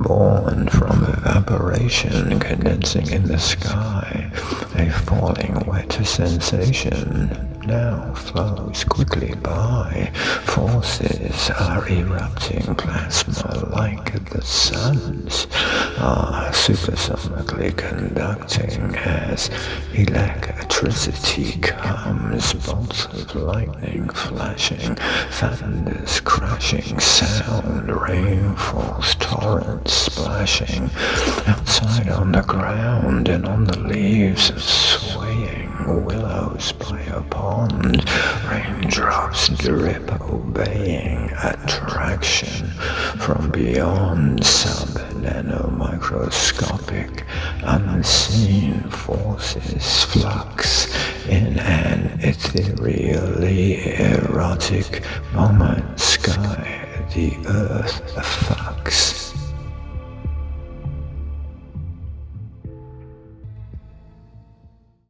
born from evaporation condensing in the sky. A falling wet sensation now flows quickly by. Forces are erupting plasma like the suns are supersonically conducting as electricity comes. Bolts of lightning flashing, thunders crashing, sound, rain falls, torrents splashing. Outside on the ground and on the leaves swaying, willows by a pond, raindrops drip obeying attraction from beyond. Sub-nanomicroscopic unseen forces flux in an ethereally erotic moment. Sky, the earth